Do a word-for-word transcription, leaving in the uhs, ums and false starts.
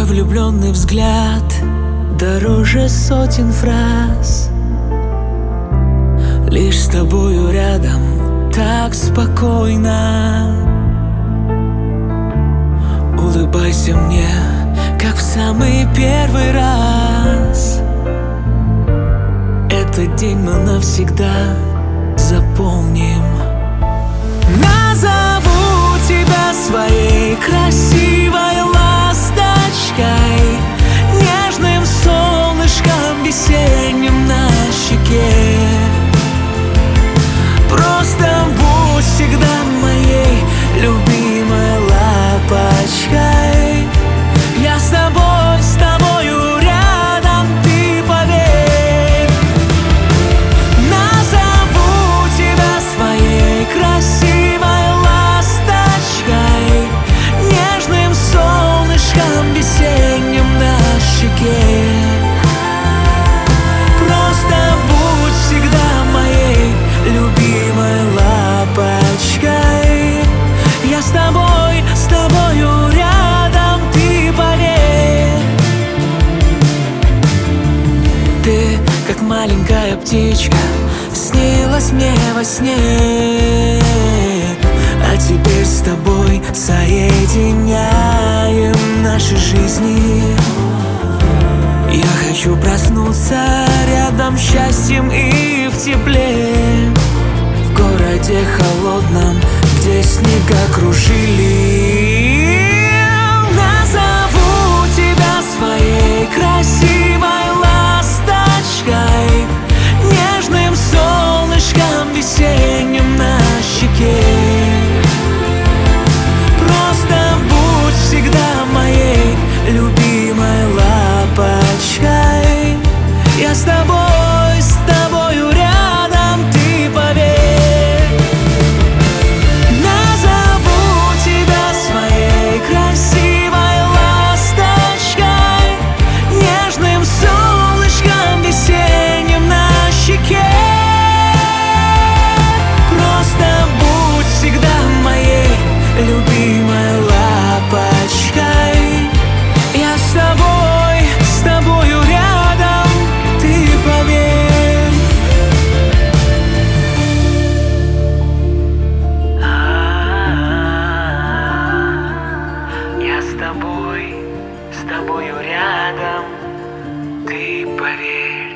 Твой влюбленный взгляд дороже сотен фраз. Лишь с тобою рядом так спокойно. Улыбайся мне, как в самый первый раз. Этот день мы навсегда запомним. Назову тебя своей красивой ласточкой, нежным солнышком весенним на щеке. Просто будь всегда моей любимой лапочкой. Я с тобой, с тобою рядом, ты поверь. Назову тебя своей красивой ласточкой, нежным солнышком весенним на щеке. Просто будь всегда моей любимой лапочкой. Я с тобой, с тобою рядом, ты поверь. Ты, как маленькая птичка, снилась мне во сне, а теперь с тобой соединяем наши жизни. Я хочу проснуться рядом с счастьем и в тепле, в городе холодном, где снега кружили. Назову тебя своей красивой ласточкой, нежным солнышком весенним на щеке. Просто будь всегда моей любимой лапочкой. Я с тобой, с тобою рядом, ты поверь. Назову тебя своей красивой ласточкой, нежным солнышком весенним на щеке. Просто будь всегда моей любимой лапочкой. Я с тобой, с тобою рядом, ты поверь. Я с тобой, с тобою рядом, ты поверь.